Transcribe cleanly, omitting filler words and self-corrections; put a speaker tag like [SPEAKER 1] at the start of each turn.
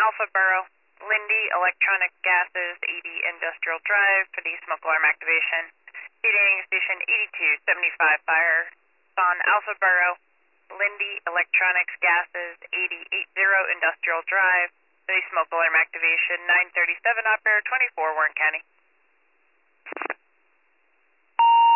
[SPEAKER 1] Alpha Borough, Lindy Electronic Gases, 80 Industrial Drive for the smoke alarm activation. Heating Station 8275 fire on Alpha Borough, Lindy Electronics Gases, 8080 Industrial Drive for the smoke alarm activation. 937 operator 24 Warren County.